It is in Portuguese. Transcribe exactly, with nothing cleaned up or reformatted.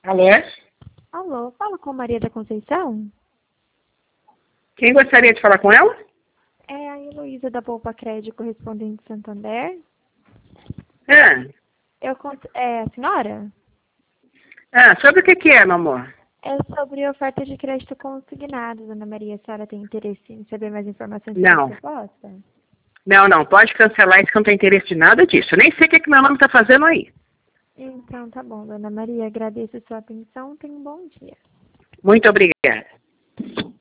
Alô? Alô, fala com Maria da Conceição? Quem gostaria de falar com ela? É a Heloísa da Poupa Crédito, correspondente de Santander. É. Eu cons- É a senhora? Ah, sobre o que que é, meu amor? É sobre oferta de crédito consignado, Dona Maria. A senhora tem interesse em saber mais informações sobre Não. a proposta? Não, não, pode cancelar isso que eu não tenho interesse de nada disso. Eu nem sei o que que meu nome está fazendo aí. Então tá bom, Dona Maria. Agradeço a sua atenção. Tenha um bom dia. Muito obrigada.